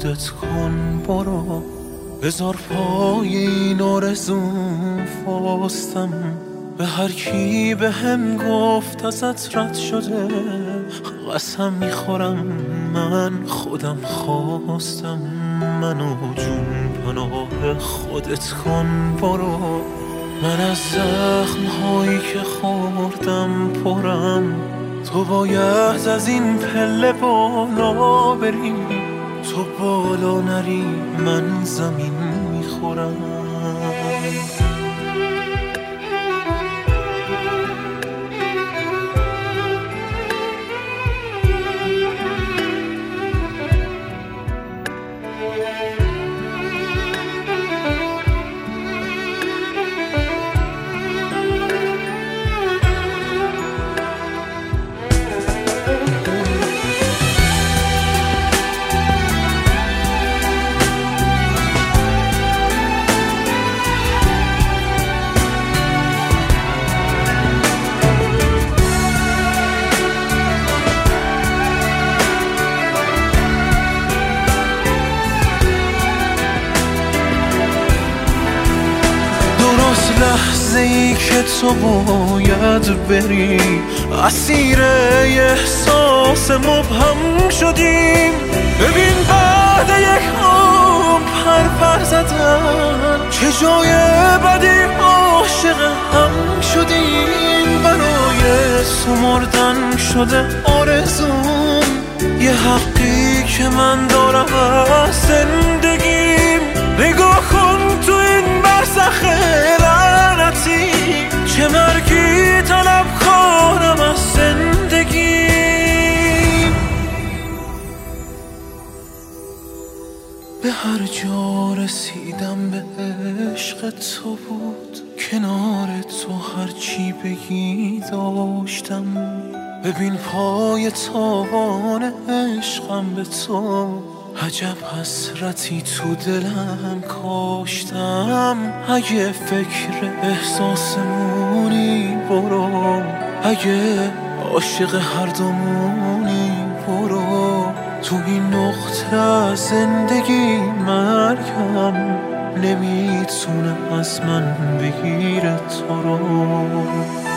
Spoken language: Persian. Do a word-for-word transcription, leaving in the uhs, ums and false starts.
خودت کن برو، بذار پای این آرزوم فاستم. به هر کی به هم گفت ازت رد شده، قسم میخورم من خودم خواستم. منو جون پناه خودت کن برو، من از زخم هایی که خوردم پرم. تو باید از این پله بالا بری، تو بالا نری من زمین میخورم. لحظه ای که تو باید بری، اسیر احساس مبهم شدیم. ببین بعد یک عمر پر پر زدن، چه جای بدی عاشق هم شدیم. برای سمردن شده آرزوم، یه حقی که من دارم از زندگیم. نگاه کن تو این برزخ لعنتی، چه مرگی طلب کنم از زندگی. به هر جا رسیدم به عشق تو بود، کنار تو هرچی بگی داشتم. ببین پای تابان عشقم به تو، عجب حسرتی تو دلم کاشتم. اگه فکر احساسمونی برو، اگه عاشق هر دومونی برو. تو این نقطه از زندگی مرگم نمیتونه از من بگیره تو رو.